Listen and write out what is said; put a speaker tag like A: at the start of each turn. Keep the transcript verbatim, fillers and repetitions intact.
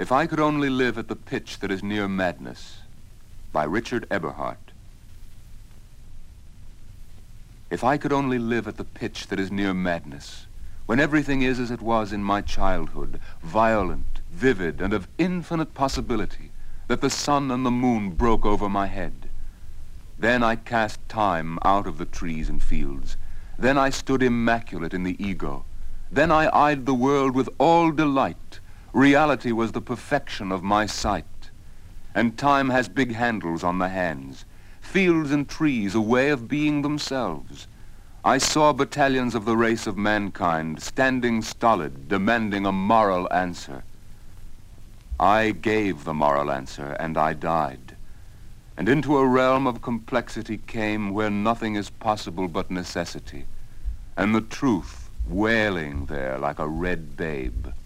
A: If I Could Only Live at the Pitch That Is Near Madness, by Richard Eberhart. If I could only live at the pitch that is near madness, when everything is as it was in my childhood, violent, vivid, and of infinite possibility, that the sun and the moon broke over my head. Then I cast time out of the trees and fields. Then I stood immaculate in the ego. Then I eyed the world with all delight. Reality was the perfection of my sight. And time has big handles on the hands, fields and trees a way of being themselves. I saw battalions of the race of mankind standing stolid, demanding a moral answer. I gave the moral answer, and I died. And into a realm of complexity came where nothing is possible but necessity, and the truth wailing there like a red babe.